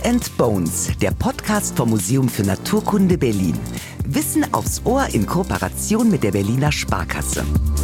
and Bones, der Podcast vom Museum für Naturkunde Berlin. Wissen aufs Ohr in Kooperation mit der Berliner Sparkasse.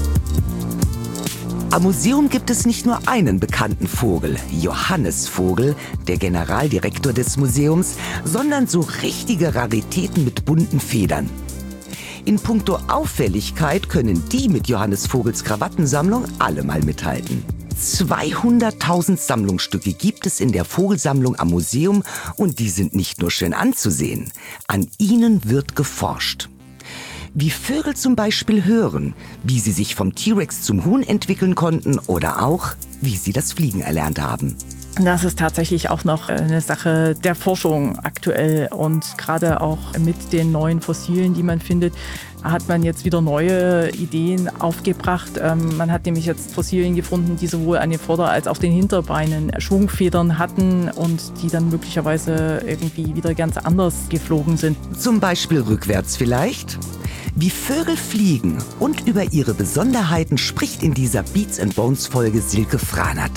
Am Museum gibt es nicht nur einen bekannten Vogel, Johannes Vogel, der Generaldirektor des Museums, sondern so richtige Raritäten mit bunten Federn. In puncto Auffälligkeit können die mit Johannes Vogels Krawattensammlung alle mal mithalten. 200.000 Sammlungsstücke gibt es in der Vogelsammlung am Museum und die sind nicht nur schön anzusehen. An ihnen wird geforscht. Wie Vögel zum Beispiel hören, wie sie sich vom T-Rex zum Huhn entwickeln konnten oder auch, wie sie das Fliegen erlernt haben. Das ist tatsächlich auch noch eine Sache der Forschung aktuell und gerade auch mit den neuen Fossilien, die man findet, hat man jetzt wieder neue Ideen aufgebracht. Man hat nämlich jetzt Fossilien gefunden, die sowohl an den Vorder- als auch den Hinterbeinen Schwungfedern hatten und die dann möglicherweise irgendwie wieder ganz anders geflogen sind. Zum Beispiel rückwärts vielleicht? Wie Vögel fliegen und über ihre Besonderheiten spricht in dieser Beats and Bones Folge Silke Franert.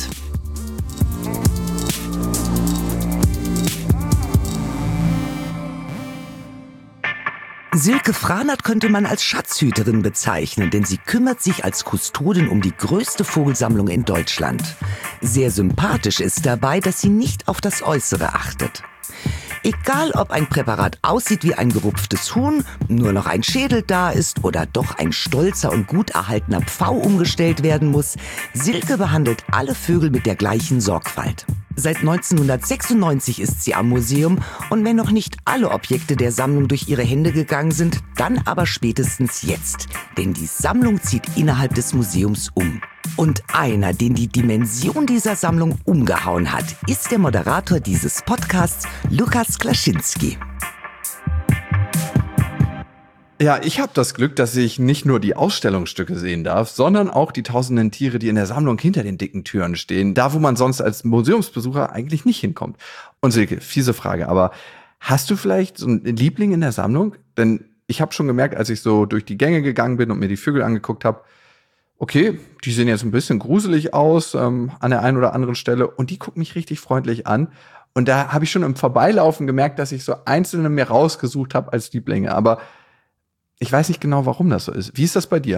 Silke Franert könnte man als Schatzhüterin bezeichnen, denn sie kümmert sich als Kustodin um die größte Vogelsammlung in Deutschland. Sehr sympathisch ist dabei, dass sie nicht auf das Äußere achtet. Egal, ob ein Präparat aussieht wie ein gerupftes Huhn, nur noch ein Schädel da ist oder doch ein stolzer und gut erhaltener Pfau umgestellt werden muss, Silke behandelt alle Vögel mit der gleichen Sorgfalt. Seit 1996 ist sie am Museum und wenn noch nicht alle Objekte der Sammlung durch ihre Hände gegangen sind, dann aber spätestens jetzt. Denn die Sammlung zieht innerhalb des Museums um. Und einer, den die Dimension dieser Sammlung umgehauen hat, ist der Moderator dieses Podcasts, Lukas Klaschinski. Ja, ich habe das Glück, dass ich nicht nur die Ausstellungsstücke sehen darf, sondern auch die tausenden Tiere, die in der Sammlung hinter den dicken Türen stehen. Da, wo man sonst als Museumsbesucher eigentlich nicht hinkommt. Und Silke, fiese Frage, aber hast du vielleicht so einen Liebling in der Sammlung? Denn ich habe schon gemerkt, als ich so durch die Gänge gegangen bin und mir die Vögel angeguckt habe, okay, die sehen jetzt ein bisschen gruselig aus an der einen oder anderen Stelle und die gucken mich richtig freundlich an. Und da habe ich schon im Vorbeilaufen gemerkt, dass ich so einzelne mir rausgesucht habe als Lieblinge. Aber ich weiß nicht genau, warum das so ist. Wie ist das bei dir?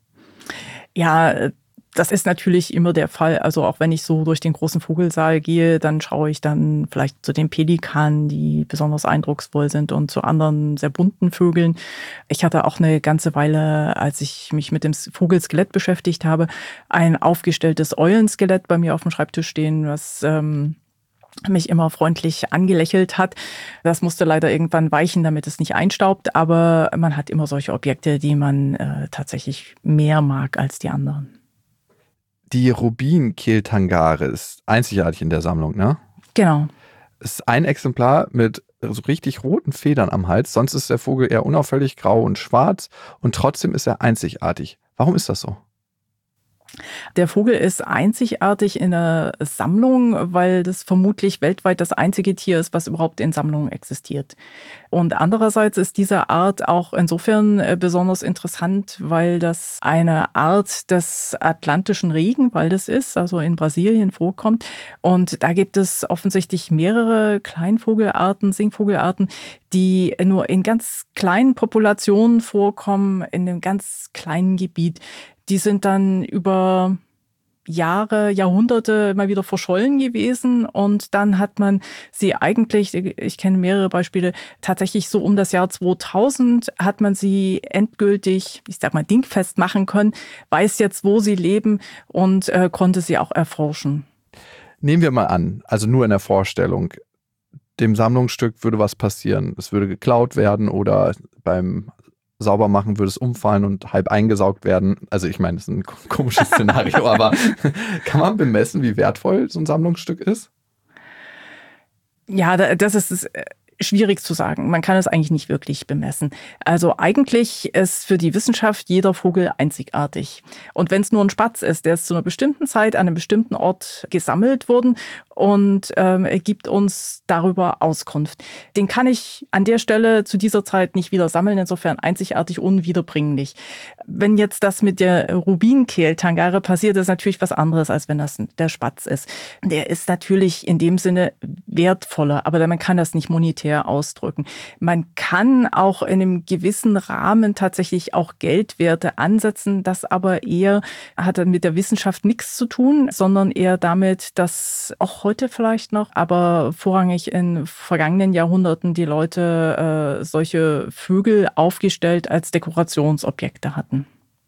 Ja, das ist natürlich immer der Fall. Also auch wenn ich so durch den großen Vogelsaal gehe, dann schaue ich dann vielleicht zu den Pelikanen, die besonders eindrucksvoll sind und zu anderen sehr bunten Vögeln. Ich hatte auch eine ganze Weile, als ich mich mit dem Vogelskelett beschäftigt habe, ein aufgestelltes Eulenskelett bei mir auf dem Schreibtisch stehen, was mich immer freundlich angelächelt hat. Das musste leider irgendwann weichen, damit es nicht einstaubt. Aber man hat immer solche Objekte, die man tatsächlich mehr mag als die anderen. Die Rubinkehltangare ist einzigartig in der Sammlung, ne? Genau. Es ist ein Exemplar mit so richtig roten Federn am Hals. Sonst ist der Vogel eher unauffällig grau und schwarz. Und trotzdem ist er einzigartig. Warum ist das so? Der Vogel ist einzigartig in der Sammlung, weil das vermutlich weltweit das einzige Tier ist, was überhaupt in Sammlungen existiert. Und andererseits ist diese Art auch insofern besonders interessant, weil das eine Art des atlantischen Regenwaldes ist, also in Brasilien vorkommt. Und da gibt es offensichtlich mehrere Kleinvogelarten, Singvogelarten, die nur in ganz kleinen Populationen vorkommen, in einem ganz kleinen Gebiet. Die sind dann über Jahre, Jahrhunderte mal wieder verschollen gewesen und dann hat man sie eigentlich, ich kenne mehrere Beispiele, tatsächlich so um das Jahr 2000 hat man sie endgültig, ich sag mal, dingfest machen können, weiß jetzt, wo sie leben und konnte sie auch erforschen. Nehmen wir mal an, also nur in der Vorstellung, dem Sammlungsstück würde was passieren. Es würde geklaut werden oder beim Saubermachen würde es umfallen und halb eingesaugt werden. Also ich meine, das ist ein komisches Szenario, aber kann man bemessen, wie wertvoll so ein Sammlungsstück ist? Ja, das ist schwierig zu sagen. Man kann es eigentlich nicht wirklich bemessen. Also eigentlich ist für die Wissenschaft jeder Vogel einzigartig. Und wenn es nur ein Spatz ist, der ist zu einer bestimmten Zeit an einem bestimmten Ort gesammelt worden und gibt uns darüber Auskunft. Den kann ich an der Stelle zu dieser Zeit nicht wieder sammeln, insofern einzigartig, unwiederbringlich. Wenn jetzt das mit der Rubinkehltangare passiert, ist natürlich was anderes, als wenn das der Spatz ist. Der ist natürlich in dem Sinne wertvoller, aber man kann das nicht monetär ausdrücken. Man kann auch in einem gewissen Rahmen tatsächlich auch Geldwerte ansetzen, das aber eher hat mit der Wissenschaft nichts zu tun, sondern eher damit, dass auch heute vielleicht noch, aber vorrangig in vergangenen Jahrhunderten die Leute solche Vögel aufgestellt als Dekorationsobjekte hatten.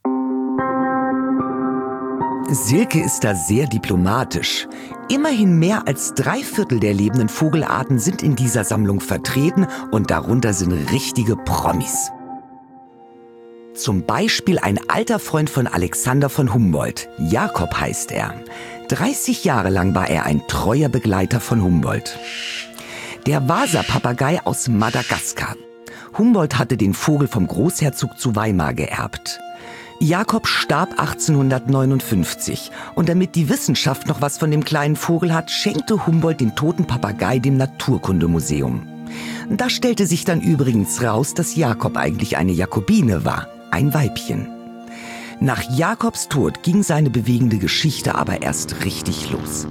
Silke ist da sehr diplomatisch. Immerhin mehr als 3/4 der lebenden Vogelarten sind in dieser Sammlung vertreten und darunter sind richtige Promis. Zum Beispiel ein alter Freund von Alexander von Humboldt. Jakob heißt er. 30 Jahre lang war er ein treuer Begleiter von Humboldt. Der Wasa-Papagei aus Madagaskar. Humboldt hatte den Vogel vom Großherzog zu Weimar geerbt. Jakob starb 1859 und damit die Wissenschaft noch was von dem kleinen Vogel hat, schenkte Humboldt den toten Papagei dem Naturkundemuseum. Da stellte sich dann übrigens raus, dass Jakob eigentlich eine Jakobine war, ein Weibchen. Nach Jakobs Tod ging seine bewegende Geschichte aber erst richtig los.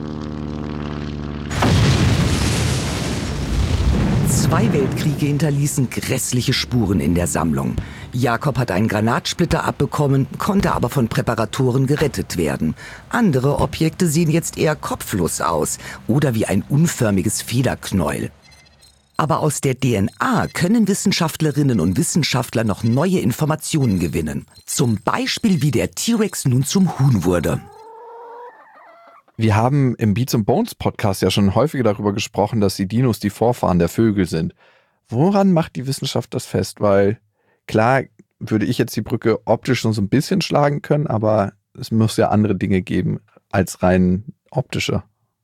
2 Weltkriege hinterließen grässliche Spuren in der Sammlung. Jakob hat einen Granatsplitter abbekommen, konnte aber von Präparatoren gerettet werden. Andere Objekte sehen jetzt eher kopflos aus oder wie ein unförmiges Federknäuel. Aber aus der DNA können Wissenschaftlerinnen und Wissenschaftler noch neue Informationen gewinnen. Zum Beispiel, wie der T-Rex nun zum Huhn wurde. Wir haben im Beats and Bones Podcast ja schon häufiger darüber gesprochen, dass die Dinos die Vorfahren der Vögel sind. Woran macht die Wissenschaft das fest? Weil klar würde ich jetzt die Brücke optisch schon so ein bisschen schlagen können, aber es muss ja andere Dinge geben als rein optische.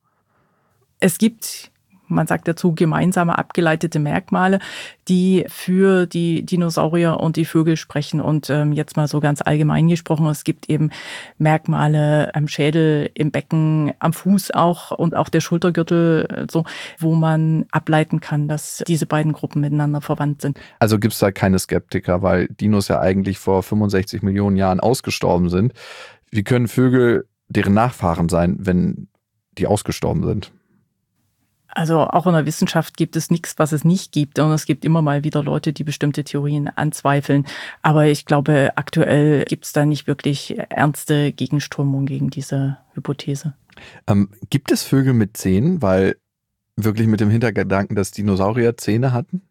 Es gibt, man sagt dazu, gemeinsame abgeleitete Merkmale, die für die Dinosaurier und die Vögel sprechen. Und jetzt mal so ganz allgemein gesprochen, es gibt eben Merkmale am Schädel, im Becken, am Fuß auch und auch der Schultergürtel, so, wo man ableiten kann, dass diese beiden Gruppen miteinander verwandt sind. Also gibt es da keine Skeptiker, weil Dinos ja eigentlich vor 65 Millionen Jahren ausgestorben sind. Wie können Vögel deren Nachfahren sein, wenn die ausgestorben sind? Also auch in der Wissenschaft gibt es nichts, was es nicht gibt. Und es gibt immer mal wieder Leute, die bestimmte Theorien anzweifeln. Aber ich glaube, aktuell gibt es da nicht wirklich ernste Gegenströmung gegen diese Hypothese. Gibt es Vögel mit Zähnen? Weil wirklich mit dem Hintergedanken, dass Dinosaurier Zähne hatten?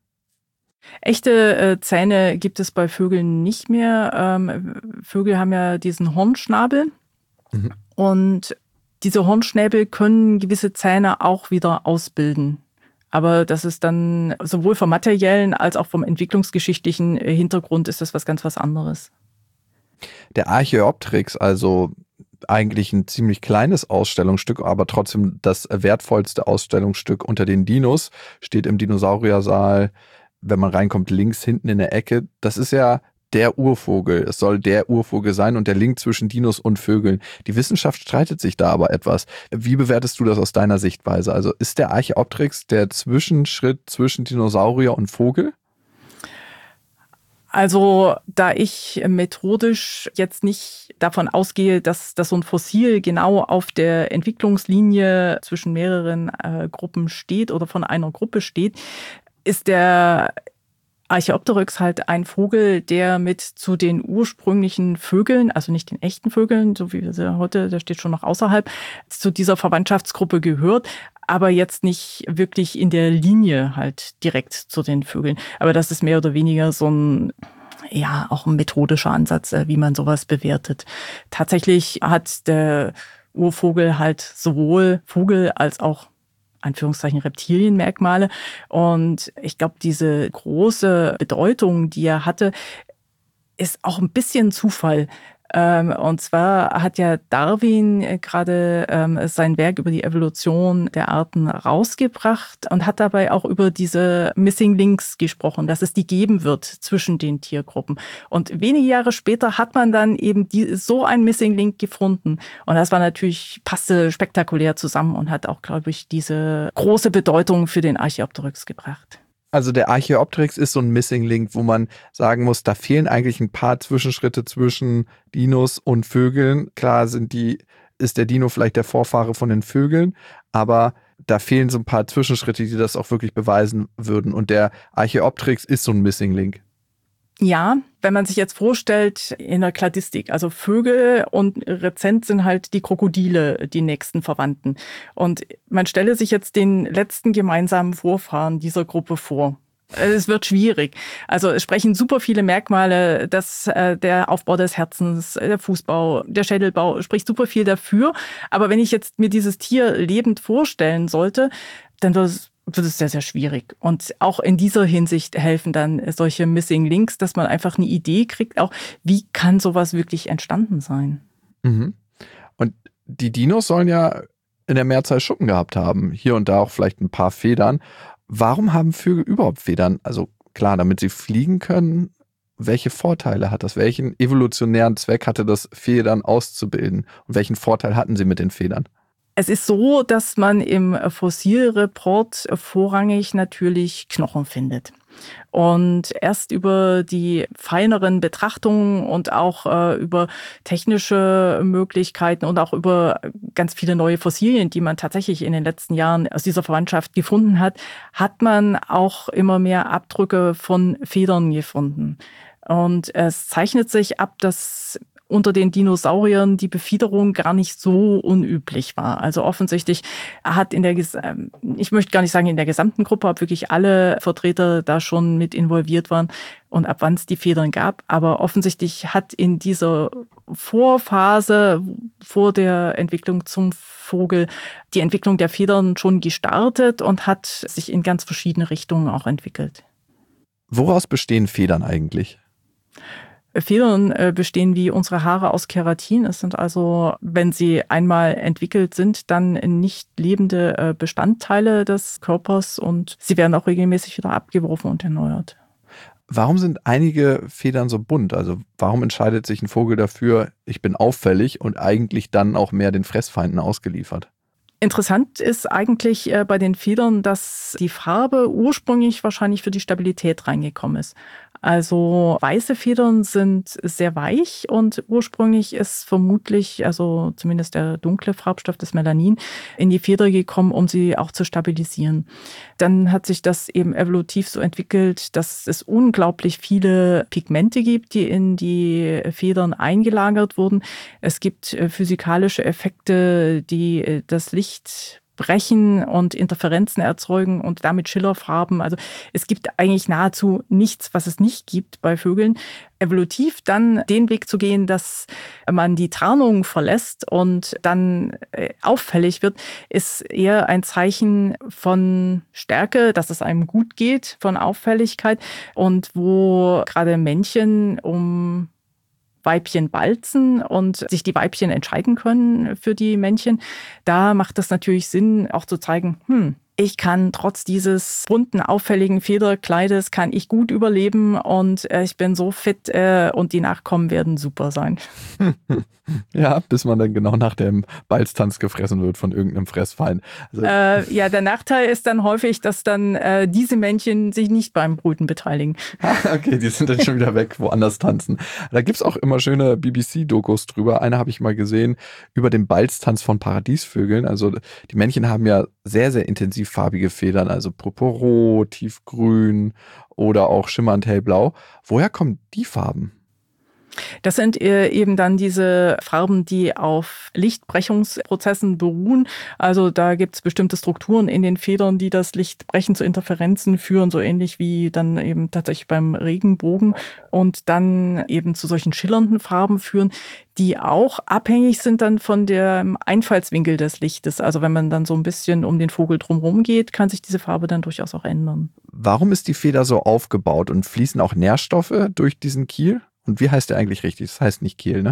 Echte Zähne gibt es bei Vögeln nicht mehr. Vögel haben ja diesen Hornschnabel. Mhm. Und diese Hornschnäbel können gewisse Zähne auch wieder ausbilden. Aber das ist dann sowohl vom materiellen als auch vom entwicklungsgeschichtlichen Hintergrund ist das was anderes. Der Archaeopteryx, also eigentlich ein ziemlich kleines Ausstellungsstück, aber trotzdem das wertvollste Ausstellungsstück unter den Dinos, steht im Dinosauriersaal, wenn man reinkommt, links hinten in der Ecke. Das ist ja der Urvogel. Es soll der Urvogel sein und der Link zwischen Dinos und Vögeln. Die Wissenschaft streitet sich da aber etwas. Wie bewertest du das aus deiner Sichtweise? Also ist der Archaeopteryx der Zwischenschritt zwischen Dinosaurier und Vogel? Also da ich methodisch jetzt nicht davon ausgehe, dass so ein Fossil genau auf der Entwicklungslinie zwischen mehreren Gruppen steht oder von einer Gruppe steht, ist der Archaeopteryx halt ein Vogel, der mit zu den ursprünglichen Vögeln, also nicht den echten Vögeln, so wie wir sie heute, der steht schon noch außerhalb, zu dieser Verwandtschaftsgruppe gehört, aber jetzt nicht wirklich in der Linie halt direkt zu den Vögeln. Aber das ist mehr oder weniger so ein, ja, auch ein methodischer Ansatz, wie man sowas bewertet. Tatsächlich hat der Urvogel halt sowohl Vogel als auch Anführungszeichen Reptilienmerkmale. Und ich glaube, diese große Bedeutung, die er hatte, ist auch ein bisschen Zufall. Und zwar hat ja Darwin gerade sein Werk über die Evolution der Arten rausgebracht und hat dabei auch über diese Missing Links gesprochen, dass es die geben wird zwischen den Tiergruppen. Und wenige Jahre später hat man dann eben so ein Missing Link gefunden. Und das war natürlich, passte spektakulär zusammen und hat auch, glaube ich, diese große Bedeutung für den Archaeopteryx gebracht. Also der Archaeopteryx ist so ein Missing Link, wo man sagen muss, da fehlen eigentlich ein paar Zwischenschritte zwischen Dinos und Vögeln. Klar ist der Dino vielleicht der Vorfahre von den Vögeln, aber da fehlen so ein paar Zwischenschritte, die das auch wirklich beweisen würden. Und der Archaeopteryx ist so ein Missing Link. Ja, wenn man sich jetzt vorstellt, in der Kladistik, also Vögel und rezent sind halt die Krokodile, die nächsten Verwandten. Und man stelle sich jetzt den letzten gemeinsamen Vorfahren dieser Gruppe vor. Es wird schwierig. Also es sprechen super viele Merkmale, dass der Aufbau des Herzens, der Fußbau, der Schädelbau spricht super viel dafür. Aber wenn ich jetzt mir dieses Tier lebend vorstellen sollte, dann wird es sehr, sehr schwierig. Und auch in dieser Hinsicht helfen dann solche Missing Links, dass man einfach eine Idee kriegt, auch wie kann sowas wirklich entstanden sein. Mhm. Und die Dinos sollen ja in der Mehrzahl Schuppen gehabt haben. Hier und da auch vielleicht ein paar Federn. Warum haben Vögel überhaupt Federn? Also klar, damit sie fliegen können. Welche Vorteile hat das? Welchen evolutionären Zweck hatte das, Federn auszubilden? Und welchen Vorteil hatten sie mit den Federn? Es ist so, dass man im Fossilreport vorrangig natürlich Knochen findet. Und erst über die feineren Betrachtungen und auch über technische Möglichkeiten und auch über ganz viele neue Fossilien, die man tatsächlich in den letzten Jahren aus dieser Verwandtschaft gefunden hat, hat man auch immer mehr Abdrücke von Federn gefunden. Und es zeichnet sich ab, dass unter den Dinosauriern die Befiederung gar nicht so unüblich war. Also offensichtlich hat ich möchte gar nicht sagen in der gesamten Gruppe, ob wirklich alle Vertreter da schon mit involviert waren und ab wann es die Federn gab. Aber offensichtlich hat in dieser Vorphase vor der Entwicklung zum Vogel die Entwicklung der Federn schon gestartet und hat sich in ganz verschiedene Richtungen auch entwickelt. Woraus bestehen Federn eigentlich? Federn bestehen wie unsere Haare aus Keratin. Es sind also, wenn sie einmal entwickelt sind, dann nicht lebende Bestandteile des Körpers und sie werden auch regelmäßig wieder abgeworfen und erneuert. Warum sind einige Federn so bunt? Also warum entscheidet sich ein Vogel dafür, ich bin auffällig und eigentlich dann auch mehr den Fressfeinden ausgeliefert? Interessant ist eigentlich bei den Federn, dass die Farbe ursprünglich wahrscheinlich für die Stabilität reingekommen ist. Also weiße Federn sind sehr weich und ursprünglich ist vermutlich, also zumindest der dunkle Farbstoff des Melanin, in die Feder gekommen, um sie auch zu stabilisieren. Dann hat sich das eben evolutiv so entwickelt, dass es unglaublich viele Pigmente gibt, die in die Federn eingelagert wurden. Es gibt physikalische Effekte, die das Licht brechen und Interferenzen erzeugen und damit Schillerfarben. Also es gibt eigentlich nahezu nichts, was es nicht gibt bei Vögeln. Evolutiv dann den Weg zu gehen, dass man die Tarnung verlässt und dann auffällig wird, ist eher ein Zeichen von Stärke, dass es einem gut geht, von Auffälligkeit und wo gerade Männchen um Weibchen balzen und sich die Weibchen entscheiden können für die Männchen. Da macht es natürlich Sinn, auch zu zeigen, ich kann trotz dieses bunten, auffälligen Federkleides kann ich gut überleben und ich bin so fit und die Nachkommen werden super sein. Ja, bis man dann genau nach dem Balztanz gefressen wird von irgendeinem Fressfeind. Also ja, der Nachteil ist dann häufig, dass dann diese Männchen sich nicht beim Brüten beteiligen. Okay, die sind dann schon wieder weg, woanders tanzen. Da gibt's auch immer schöne BBC-Dokus drüber. Eine habe ich mal gesehen über den Balztanz von Paradiesvögeln. Also die Männchen haben ja sehr, sehr intensiv farbige Federn, also purpurrot, tiefgrün oder auch schimmernd hellblau. Woher kommen die Farben? Das sind eben dann diese Farben, die auf Lichtbrechungsprozessen beruhen. Also da gibt es bestimmte Strukturen in den Federn, die das Lichtbrechen zu Interferenzen führen, so ähnlich wie dann eben tatsächlich beim Regenbogen und dann eben zu solchen schillernden Farben führen, die auch abhängig sind dann von dem Einfallswinkel des Lichtes. Also wenn man dann so ein bisschen um den Vogel drumherum geht, kann sich diese Farbe dann durchaus auch ändern. Warum ist die Feder so aufgebaut und fließen auch Nährstoffe durch diesen Kiel? Und wie heißt der eigentlich richtig? Das heißt nicht Kiel, ne?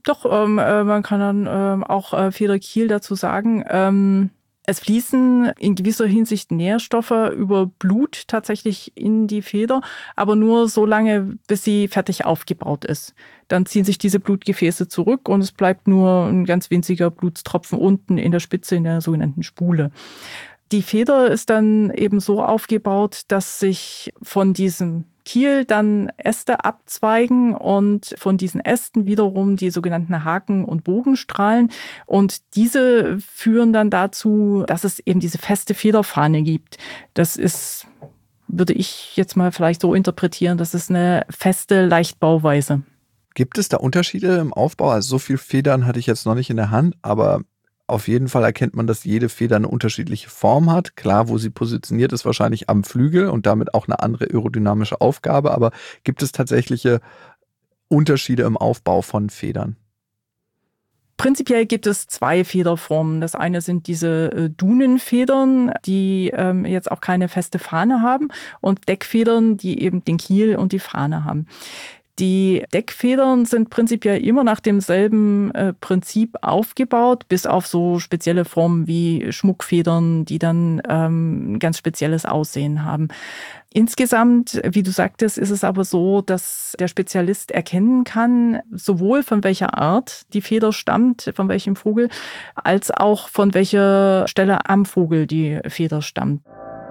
Doch, man kann dann auch Federkiel dazu sagen. Es fließen in gewisser Hinsicht Nährstoffe über Blut tatsächlich in die Feder, aber nur so lange, bis sie fertig aufgebaut ist. Dann ziehen sich diese Blutgefäße zurück und es bleibt nur ein ganz winziger Blutstropfen unten in der Spitze, in der sogenannten Spule. Die Feder ist dann eben so aufgebaut, dass sich von diesem Kiel dann Äste abzweigen und von diesen Ästen wiederum die sogenannten Haken- und Bogenstrahlen. Und diese führen dann dazu, dass es eben diese feste Federfahne gibt. Das ist, würde ich jetzt mal vielleicht so interpretieren, das ist eine feste Leichtbauweise. Gibt es da Unterschiede im Aufbau? Also so viel Federn hatte ich jetzt noch nicht in der Hand, aber auf jeden Fall erkennt man, dass jede Feder eine unterschiedliche Form hat. Klar, wo sie positioniert ist, wahrscheinlich am Flügel und damit auch eine andere aerodynamische Aufgabe. Aber gibt es tatsächliche Unterschiede im Aufbau von Federn? Prinzipiell gibt es 2 Federformen. Das eine sind diese Dunenfedern, die jetzt auch keine feste Fahne haben, und Deckfedern, die eben den Kiel und die Fahne haben. Die Deckfedern sind prinzipiell immer nach demselben Prinzip aufgebaut, bis auf so spezielle Formen wie Schmuckfedern, die dann ein ganz spezielles Aussehen haben. Insgesamt, wie du sagtest, ist es aber so, dass der Spezialist erkennen kann, sowohl von welcher Art die Feder stammt, von welchem Vogel, als auch von welcher Stelle am Vogel die Feder stammt.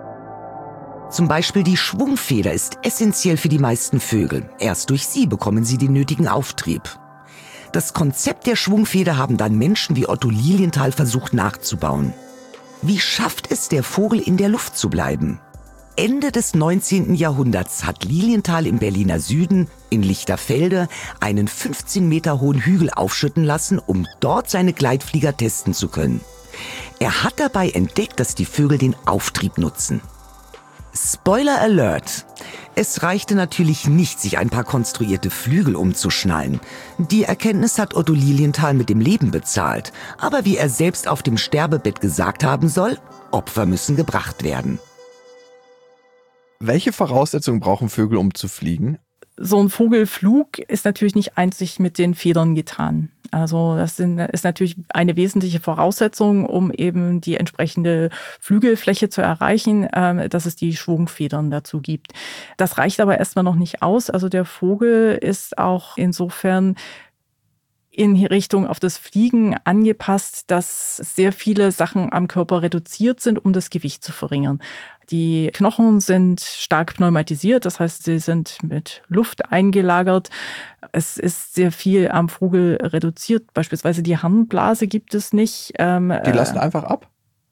Zum Beispiel die Schwungfeder ist essentiell für die meisten Vögel. Erst durch sie bekommen sie den nötigen Auftrieb. Das Konzept der Schwungfeder haben dann Menschen wie Otto Lilienthal versucht nachzubauen. Wie schafft es der Vogel, in der Luft zu bleiben? Ende des 19. Jahrhunderts hat Lilienthal im Berliner Süden in Lichterfelde einen 15 Meter hohen Hügel aufschütten lassen, um dort seine Gleitflieger testen zu können. Er hat dabei entdeckt, dass die Vögel den Auftrieb nutzen. Spoiler Alert! Es reichte natürlich nicht, sich ein paar konstruierte Flügel umzuschnallen. Die Erkenntnis hat Otto Lilienthal mit dem Leben bezahlt. Aber wie er selbst auf dem Sterbebett gesagt haben soll, Opfer müssen gebracht werden. Welche Voraussetzungen brauchen Vögel, um zu fliegen? So ein Vogelflug ist natürlich nicht einzig mit den Federn getan. Also das ist natürlich eine wesentliche Voraussetzung, um eben die entsprechende Flügelfläche zu erreichen, dass es die Schwungfedern dazu gibt. Das reicht aber erstmal noch nicht aus. Also der Vogel ist auch insofern in Richtung auf das Fliegen angepasst, dass sehr viele Sachen am Körper reduziert sind, um das Gewicht zu verringern. Die Knochen sind stark pneumatisiert, das heißt, sie sind mit Luft eingelagert. Es ist sehr viel am Vogel reduziert. Beispielsweise die Harnblase gibt es nicht. Die lassen einfach ab?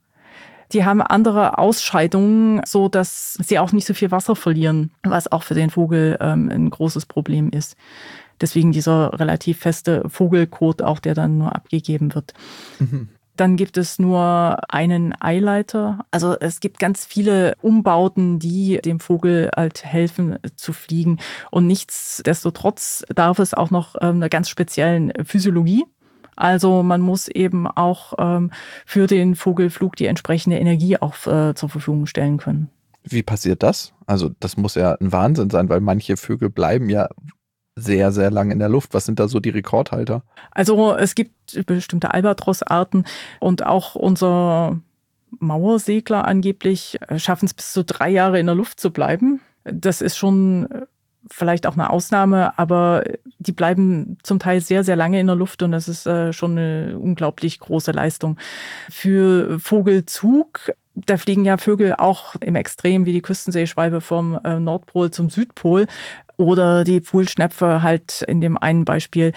Die haben andere Ausscheidungen, so dass sie auch nicht so viel Wasser verlieren, was auch für den Vogel ein großes Problem ist. Deswegen dieser relativ feste Vogelkot auch, der dann nur abgegeben wird. Mhm. Dann gibt es nur einen Eileiter. Also es gibt ganz viele Umbauten, die dem Vogel halt helfen zu fliegen. Und nichtsdestotrotz darf es auch noch einer ganz speziellen Physiologie. Also man muss eben auch für den Vogelflug die entsprechende Energie auch zur Verfügung stellen können. Wie passiert das? Also das muss ja ein Wahnsinn sein, weil manche Vögel bleiben ja sehr, sehr lang in der Luft. Was sind da so die Rekordhalter? Also es gibt bestimmte Albatros-Arten und auch unser Mauersegler angeblich schaffen es bis zu 3 Jahre in der Luft zu bleiben. Das ist schon vielleicht auch eine Ausnahme, aber die bleiben zum Teil sehr, sehr lange in der Luft und das ist schon eine unglaublich große Leistung. Für Vogelzug, da fliegen ja Vögel auch im Extrem wie die Küstenseeschwalbe vom Nordpol zum Südpol. Oder die Pfuhlschnepfe halt in dem einen Beispiel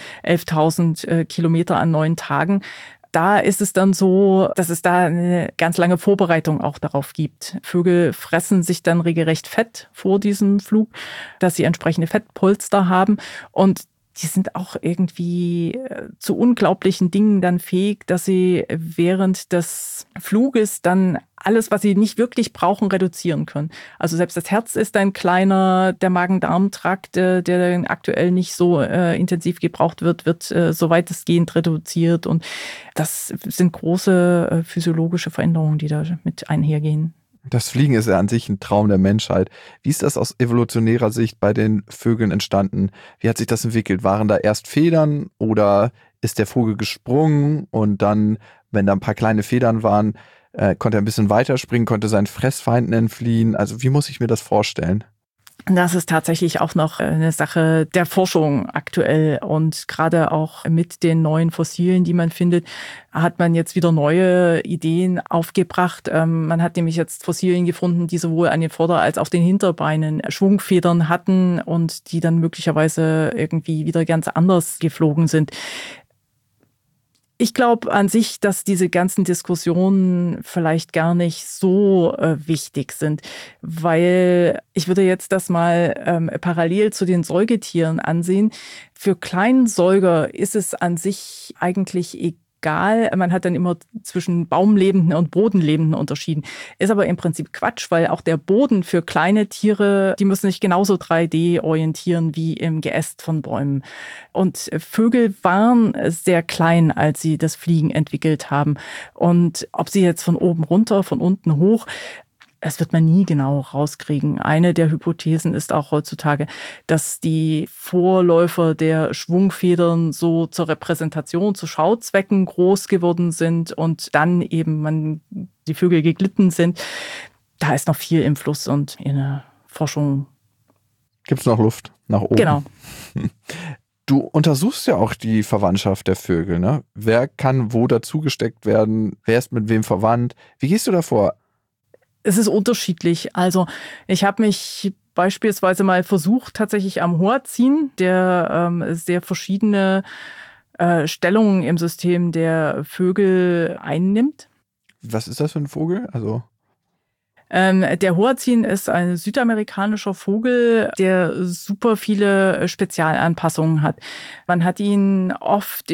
11.000 Kilometer an 9 Tagen. Da ist es dann so, dass es da eine ganz lange Vorbereitung auch darauf gibt. Vögel fressen sich dann regelrecht fett vor diesem Flug, dass sie entsprechende Fettpolster haben. Und die sind auch irgendwie zu unglaublichen Dingen dann fähig, dass sie während des Fluges dann alles, was sie nicht wirklich brauchen, reduzieren können. Also selbst das Herz ist ein kleiner, der Magen-Darm-Trakt, der aktuell nicht so intensiv gebraucht wird so weitestgehend reduziert. Und das sind große physiologische Veränderungen, die da mit einhergehen. Das Fliegen ist ja an sich ein Traum der Menschheit. Wie ist das aus evolutionärer Sicht bei den Vögeln entstanden? Wie hat sich das entwickelt? Waren da erst Federn oder ist der Vogel gesprungen und dann, wenn da ein paar kleine Federn waren, konnte er ein bisschen weiterspringen, konnte seinen Fressfeinden entfliehen. Also wie muss ich mir das vorstellen? Das ist tatsächlich auch noch eine Sache der Forschung aktuell. Und gerade auch mit den neuen Fossilien, die man findet, hat man jetzt wieder neue Ideen aufgebracht. Man hat nämlich jetzt Fossilien gefunden, die sowohl an den Vorder- als auch den Hinterbeinen Schwungfedern hatten und die dann möglicherweise irgendwie wieder ganz anders geflogen sind. Ich glaube an sich, dass diese ganzen Diskussionen vielleicht gar nicht so wichtig sind, weil ich würde jetzt das mal parallel zu den Säugetieren ansehen. Für Kleinsäuger ist es an sich eigentlich egal. Man hat dann immer zwischen Baumlebenden und Bodenlebenden unterschieden. Ist aber im Prinzip Quatsch, weil auch der Boden für kleine Tiere, die müssen sich genauso 3D orientieren wie im Geäst von Bäumen. Und Vögel waren sehr klein, als sie das Fliegen entwickelt haben. Und ob sie jetzt von oben runter, von unten hoch, das wird man nie genau rauskriegen. Eine der Hypothesen ist auch heutzutage, dass die Vorläufer der Schwungfedern so zur Repräsentation, zu Schauzwecken groß geworden sind und dann eben die Vögel geglitten sind. Da ist noch viel im Fluss und in der Forschung. Gibt es noch Luft nach oben? Genau. Du untersuchst ja auch die Verwandtschaft der Vögel, ne? Wer kann wo dazugesteckt werden? Wer ist mit wem verwandt? Wie gehst du da vor? Es ist unterschiedlich. Also ich habe mich beispielsweise mal versucht, tatsächlich am Hoazin, der sehr verschiedene Stellungen im System der Vögel einnimmt. Was ist das für ein Vogel? Also der Hoazin ist ein südamerikanischer Vogel, der super viele Spezialanpassungen hat. Man hat ihn oft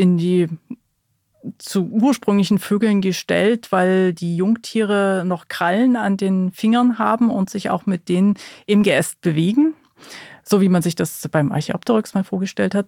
zu ursprünglichen Vögeln gestellt, weil die Jungtiere noch Krallen an den Fingern haben und sich auch mit denen im Geäst bewegen, so wie man sich das beim Archaeopteryx mal vorgestellt hat.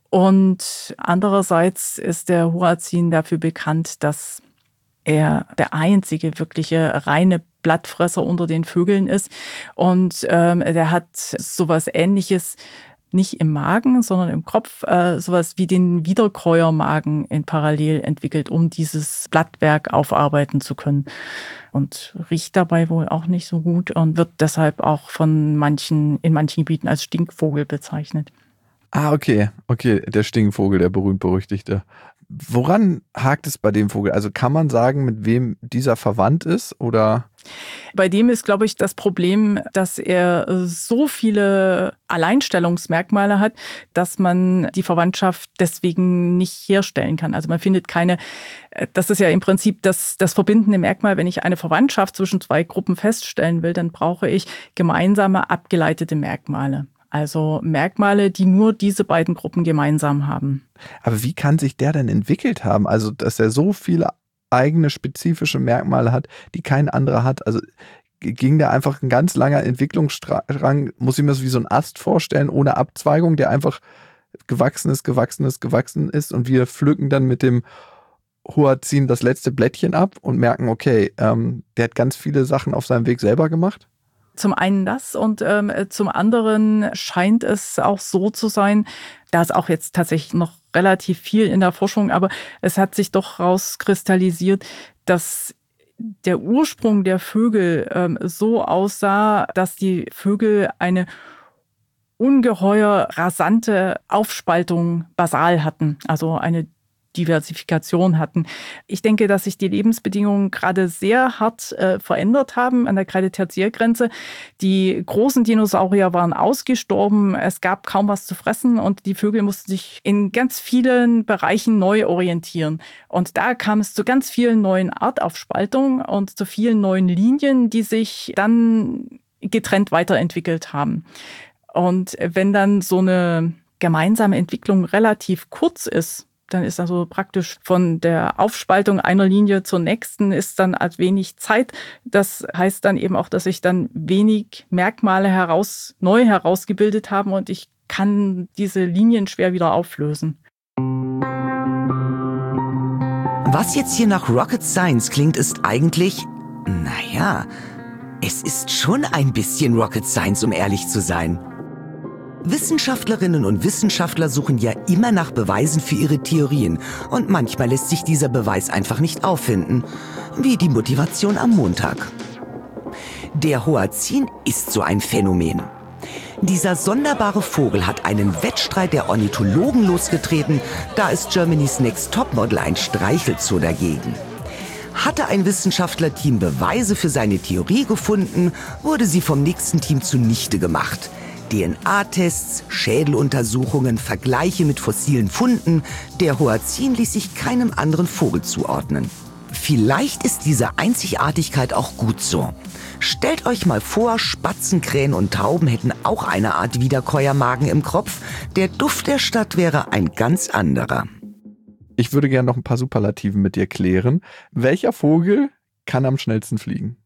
Und andererseits ist der Hoazin dafür bekannt, dass er der einzige wirkliche reine Blattfresser unter den Vögeln ist. Und der hat sowas Ähnliches nicht im Magen, sondern im Kopf, sowas wie den Wiederkäuermagen in parallel entwickelt, um dieses Blattwerk aufarbeiten zu können. Und riecht dabei wohl auch nicht so gut und wird deshalb auch in manchen Gebieten als Stinkvogel bezeichnet. Ah, okay, der Stinkvogel, der berühmt-berüchtigte. Woran hakt es bei dem Vogel? Also kann man sagen, mit wem dieser verwandt ist, oder? Bei dem ist, glaube ich, das Problem, dass er so viele Alleinstellungsmerkmale hat, dass man die Verwandtschaft deswegen nicht herstellen kann. Also man findet keine, das ist ja im Prinzip das verbindende Merkmal, wenn ich eine Verwandtschaft zwischen zwei Gruppen feststellen will, dann brauche ich gemeinsame abgeleitete Merkmale. Also Merkmale, die nur diese beiden Gruppen gemeinsam haben. Aber wie kann sich der denn entwickelt haben? Also, dass er so viele eigene spezifische Merkmale hat, die kein anderer hat. Also ging da einfach ein ganz langer Entwicklungsstrang, muss ich mir das wie so ein Ast vorstellen, ohne Abzweigung, der einfach gewachsen ist und wir pflücken dann mit dem Hoazin das letzte Blättchen ab und merken, okay, der hat ganz viele Sachen auf seinem Weg selber gemacht? Zum einen das und zum anderen scheint es auch so zu sein, da ist auch jetzt tatsächlich noch relativ viel in der Forschung, aber es hat sich doch rauskristallisiert, dass der Ursprung der Vögel so aussah, dass die Vögel eine ungeheuer rasante Aufspaltung basal hatten, also eine Diversifikation hatten. Ich denke, dass sich die Lebensbedingungen gerade sehr hart verändert haben an der Kreide-Tertiärgrenze. Die großen Dinosaurier waren ausgestorben, es gab kaum was zu fressen und die Vögel mussten sich in ganz vielen Bereichen neu orientieren. Und da kam es zu ganz vielen neuen Artaufspaltungen und zu vielen neuen Linien, die sich dann getrennt weiterentwickelt haben. Und wenn dann so eine gemeinsame Entwicklung relativ kurz ist, dann ist also praktisch von der Aufspaltung einer Linie zur nächsten ist dann als wenig Zeit. Das heißt dann eben auch, dass sich dann wenig Merkmale neu herausgebildet haben und ich kann diese Linien schwer wieder auflösen. Was jetzt hier nach Rocket Science klingt, ist eigentlich, naja, es ist schon ein bisschen Rocket Science, um ehrlich zu sein. Wissenschaftlerinnen und Wissenschaftler suchen ja immer nach Beweisen für ihre Theorien und manchmal lässt sich dieser Beweis einfach nicht auffinden, wie die Motivation am Montag. Der Hoazin ist so ein Phänomen. Dieser sonderbare Vogel hat einen Wettstreit der Ornithologen losgetreten, da ist Germany's Next Topmodel ein Streichelzoo dagegen. Hatte ein Wissenschaftlerteam Beweise für seine Theorie gefunden, wurde sie vom nächsten Team zunichte gemacht. DNA-Tests, Schädeluntersuchungen, Vergleiche mit fossilen Funden. Der Hoazin ließ sich keinem anderen Vogel zuordnen. Vielleicht ist diese Einzigartigkeit auch gut so. Stellt euch mal vor, Spatzen, Krähen und Tauben hätten auch eine Art Wiederkäuermagen im Kropf. Der Duft der Stadt wäre ein ganz anderer. Ich würde gerne noch ein paar Superlativen mit dir klären. Welcher Vogel kann am schnellsten fliegen?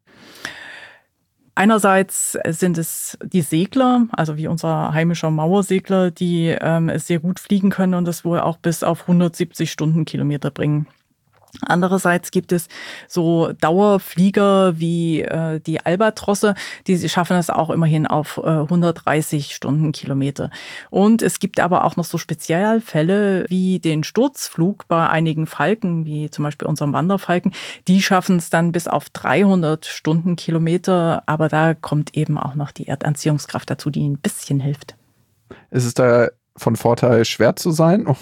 Einerseits sind es die Segler, also wie unser heimischer Mauersegler, die sehr gut fliegen können und das wohl auch bis auf 170 Stundenkilometer bringen. Andererseits gibt es so Dauerflieger wie die Albatrosse, die schaffen es auch immerhin auf 130 Stundenkilometer. Und es gibt aber auch noch so Spezialfälle wie den Sturzflug bei einigen Falken, wie zum Beispiel unserem Wanderfalken. Die schaffen es dann bis auf 300 Stundenkilometer, aber da kommt eben auch noch die Erdanziehungskraft dazu, die ein bisschen hilft. Ist es da von Vorteil, schwer zu sein? Oh.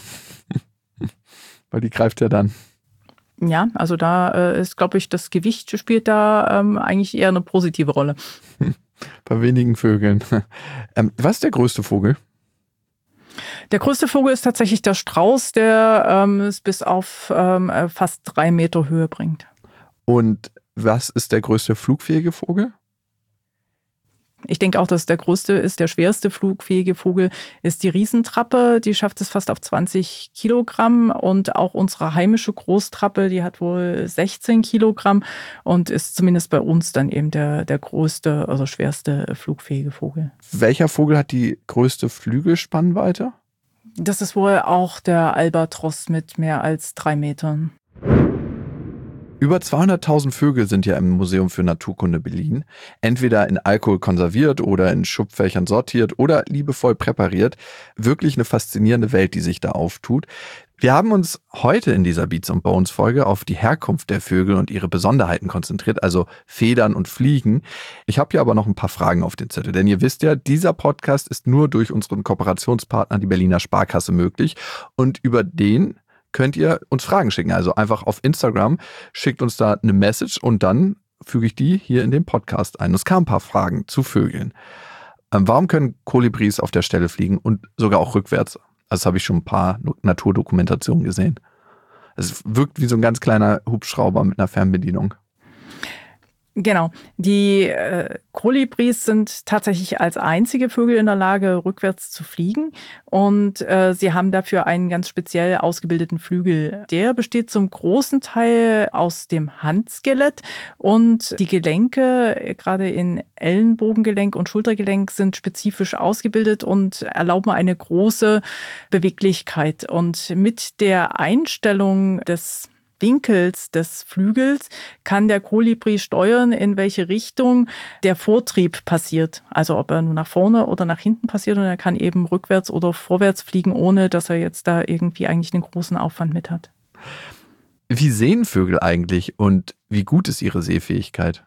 Weil die greift ja dann. Ja, also da ist, glaube ich, das Gewicht spielt da eigentlich eher eine positive Rolle. Bei wenigen Vögeln. Was ist der größte Vogel? Der größte Vogel ist tatsächlich der Strauß, der es bis auf fast 3 Meter Höhe bringt. Und was ist der größte flugfähige Vogel? Ich denke auch, dass es der größte ist. Der schwerste flugfähige Vogel ist die Riesentrappe. Die schafft es fast auf 20 Kilogramm. Und auch unsere heimische Großtrappe, die hat wohl 16 Kilogramm und ist zumindest bei uns dann eben der größte, also schwerste flugfähige Vogel. Welcher Vogel hat die größte Flügelspannweite? Das ist wohl auch der Albatros mit mehr als 3 Metern. Über 200.000 Vögel sind ja im Museum für Naturkunde Berlin, entweder in Alkohol konserviert oder in Schubfächern sortiert oder liebevoll präpariert. Wirklich eine faszinierende Welt, die sich da auftut. Wir haben uns heute in dieser Beats & Bones Folge auf die Herkunft der Vögel und ihre Besonderheiten konzentriert, also Federn und Fliegen. Ich habe hier aber noch ein paar Fragen auf den Zettel, denn ihr wisst ja, dieser Podcast ist nur durch unseren Kooperationspartner, die Berliner Sparkasse, möglich und über den könnt ihr uns Fragen schicken. Also einfach auf Instagram, schickt uns da eine Message und dann füge ich die hier in den Podcast ein. Es kamen ein paar Fragen zu Vögeln. Warum können Kolibris auf der Stelle fliegen und sogar auch rückwärts? Also das habe ich schon ein paar Naturdokumentationen gesehen. Es wirkt wie so ein ganz kleiner Hubschrauber mit einer Fernbedienung. Genau. Die Kolibris sind tatsächlich als einzige Vögel in der Lage, rückwärts zu fliegen. Und sie haben dafür einen ganz speziell ausgebildeten Flügel. Der besteht zum großen Teil aus dem Handskelett. Und die Gelenke, gerade in Ellenbogengelenk und Schultergelenk, sind spezifisch ausgebildet und erlauben eine große Beweglichkeit. Und mit der Einstellung des Winkels des Flügels kann der Kolibri steuern, in welche Richtung der Vortrieb passiert. Also ob er nur nach vorne oder nach hinten passiert und er kann eben rückwärts oder vorwärts fliegen, ohne dass er jetzt da irgendwie eigentlich einen großen Aufwand mit hat. Wie sehen Vögel eigentlich und wie gut ist ihre Sehfähigkeit?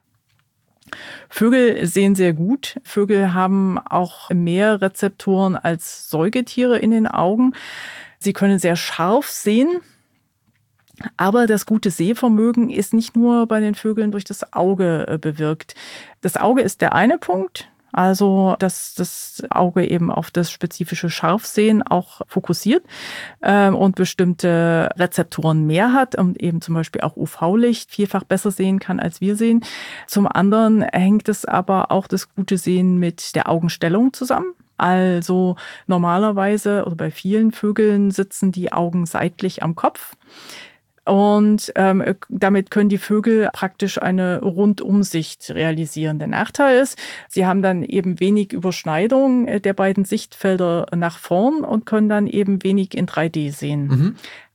Vögel sehen sehr gut. Vögel haben auch mehr Rezeptoren als Säugetiere in den Augen. Sie können sehr scharf sehen. Aber das gute Sehvermögen ist nicht nur bei den Vögeln durch das Auge bewirkt. Das Auge ist der eine Punkt, also dass das Auge eben auf das spezifische Scharfsehen auch fokussiert und bestimmte Rezeptoren mehr hat und eben zum Beispiel auch UV-Licht vielfach besser sehen kann, als wir sehen. Zum anderen hängt es aber auch das gute Sehen mit der Augenstellung zusammen. Also normalerweise oder bei vielen Vögeln sitzen die Augen seitlich am Kopf. Und damit können die Vögel praktisch eine Rundumsicht realisieren. Der Nachteil ist, sie haben dann eben wenig Überschneidung der beiden Sichtfelder nach vorn und können dann eben wenig in 3D sehen. Mhm.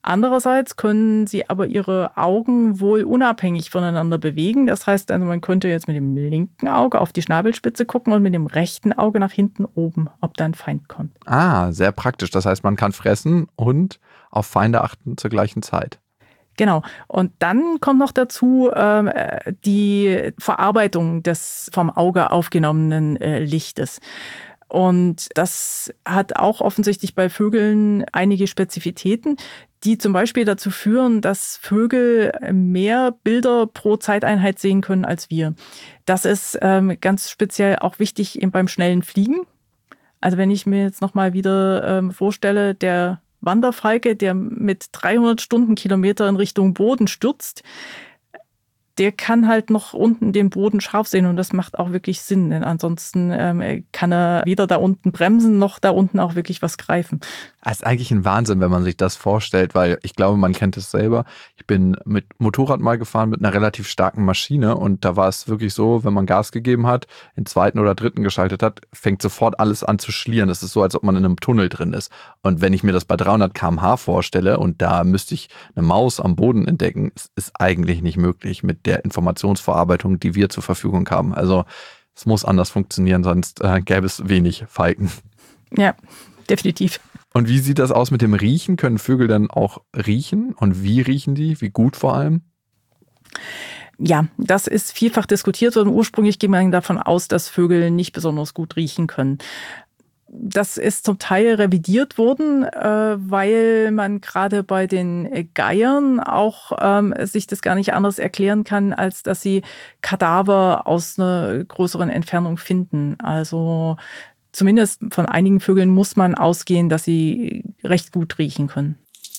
Andererseits können sie aber ihre Augen wohl unabhängig voneinander bewegen. Das heißt, also man könnte jetzt mit dem linken Auge auf die Schnabelspitze gucken und mit dem rechten Auge nach hinten oben, ob da ein Feind kommt. Ah, sehr praktisch. Das heißt, man kann fressen und auf Feinde achten zur gleichen Zeit. Genau. Und dann kommt noch dazu die Verarbeitung des vom Auge aufgenommenen Lichtes. Und das hat auch offensichtlich bei Vögeln einige Spezifitäten, die zum Beispiel dazu führen, dass Vögel mehr Bilder pro Zeiteinheit sehen können als wir. Das ist ganz speziell auch wichtig eben beim schnellen Fliegen. Also wenn ich mir jetzt nochmal wieder vorstelle, der Wanderfalke, der mit 300 Stundenkilometer in Richtung Boden stürzt, der kann halt noch unten den Boden scharf sehen und das macht auch wirklich Sinn. Denn ansonsten kann er weder da unten bremsen, noch da unten auch wirklich was greifen. Das ist eigentlich ein Wahnsinn, wenn man sich das vorstellt, weil ich glaube, man kennt es selber. Ich bin mit Motorrad mal gefahren mit einer relativ starken Maschine und da war es wirklich so, wenn man Gas gegeben hat, den zweiten oder dritten geschaltet hat, fängt sofort alles an zu schlieren. Das ist so, als ob man in einem Tunnel drin ist. Und wenn ich mir das bei 300 km/h vorstelle und da müsste ich eine Maus am Boden entdecken, ist eigentlich nicht möglich mit der Informationsverarbeitung, die wir zur Verfügung haben. Also es muss anders funktionieren, sonst gäbe es wenig Falken. Ja, definitiv. Und wie sieht das aus mit dem Riechen? Können Vögel dann auch riechen? Und wie riechen die? Wie gut vor allem? Ja, das ist vielfach diskutiert worden. Ursprünglich ging man davon aus, dass Vögel nicht besonders gut riechen können. Das ist zum Teil revidiert worden, weil man gerade bei den Geiern auch sich das gar nicht anders erklären kann, als dass sie Kadaver aus einer größeren Entfernung finden. Also zumindest von einigen Vögeln muss man ausgehen, dass sie recht gut riechen können.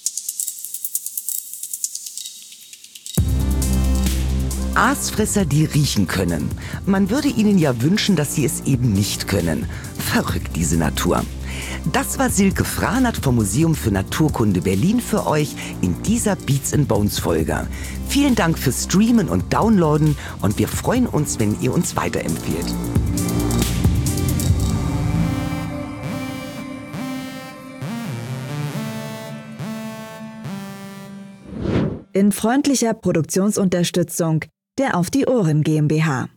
Aasfresser, die riechen können. Man würde ihnen ja wünschen, dass sie es eben nicht können. Verrückt, diese Natur. Das war Silke Franath vom Museum für Naturkunde Berlin für euch in dieser Beats & Bones Folge. Vielen Dank fürs Streamen und Downloaden und wir freuen uns, wenn ihr uns weiterempfehlt. In freundlicher Produktionsunterstützung der Auf die Ohren GmbH.